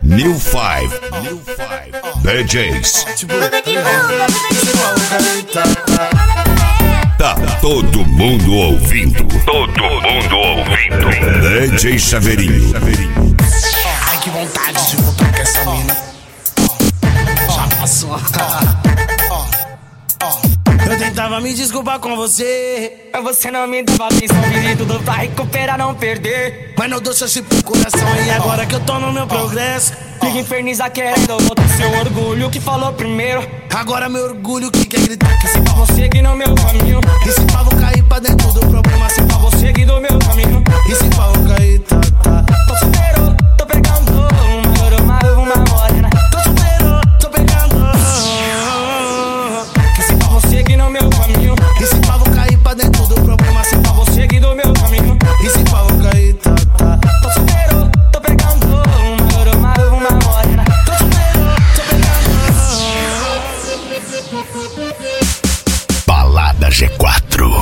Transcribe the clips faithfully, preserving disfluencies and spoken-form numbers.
New Five. New Five. D Js. Tá todo mundo ouvindo. Todo mundo ouvindo. D J Chaveirinho. Ai, que vontade de voltar com essa mina. Já passou. Eu tentava me desculpar com você, mas você não me dava atenção. Fiz tudo pra recuperar, não perder. mas não dou chance pro coração. E agora que eu tô no meu progresso, Fica infernizar querendo botar seu orgulho que falou primeiro. agora meu orgulho que quer gritar que se Pra você seguir no meu caminho, e se pá vou cair pra dentro do problema. Se pá pra você seguir no meu caminho. e se pá vou cair, tá, tá. Tô solteiro, tô pegando uma normal, uma morena. Tô solteiro, tô pegando. Que se pra você seguir no meu caminho, E se pá vou cair pra dentro do problema. Se pá pra você seguir no meu caminho. e se pá vou cair, tá, tá. Tô solteiro, tô pegando uma normal, uma morena. Tô solteiro, tô pegando. Balada G quatro.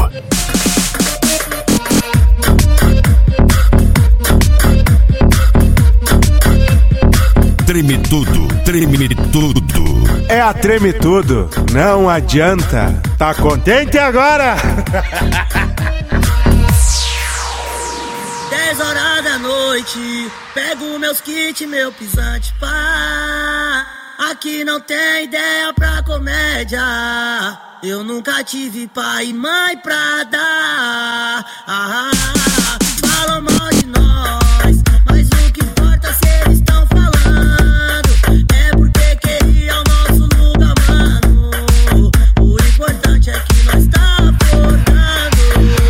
Treme tudo, treme tudo. É a Treme Tudo, não adianta. Tá contente agora? Dez horas da noite, pego meus kits, meu pisante, pá. Aqui não tem ideia pra comédia. Eu nunca tive pai e mãe pra dar. Ah, falam mal de nós, mas o que importa se eles estão falando é porque queria o nosso lugar, mano. O importante é que nós tá acordando.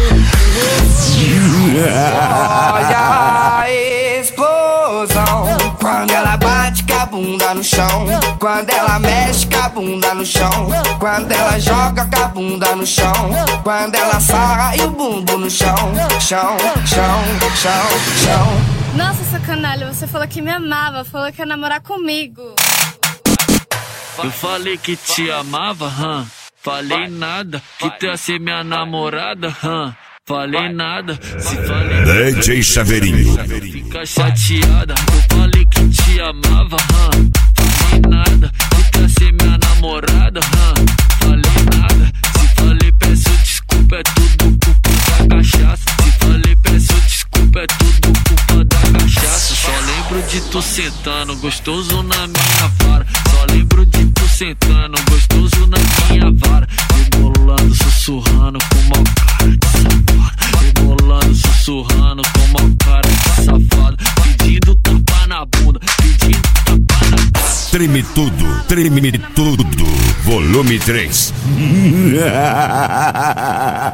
Olha a explosão quando ela bate com a bunda no chão, quando ela mexe com a bunda no chão, quando ela joga com a bunda no chão, quando ela sarra e o bumbum no chão, chão, chão, chão, chão. Nossa, seu canalha, você falou que me amava, falou que ia namorar comigo. Eu falei que te amava, hã? Falei nada, que tu ia ser minha namorada, hã? Falei nada, se falei D J Chaveirinho. fica chateada. Eu falei que te amava, hã? Falei nada, que tu ia ser minha namorada, hã? Falei nada, se falei peço desculpa, é tudo culpa da cachaça. Se falei peço desculpa, é tudo culpa da cachaça. Só lembro de tu sentando, gostoso na minha vara. Só lembro de tu sentando, gostoso na minha vara. Rebolando, sussurrando com uma cara de safado. Rebolando, sussurrando com uma cara de safado. Pedindo tapa na bunda, pedindo tapa na bunda. Treme tudo, treme tudo. Volume três.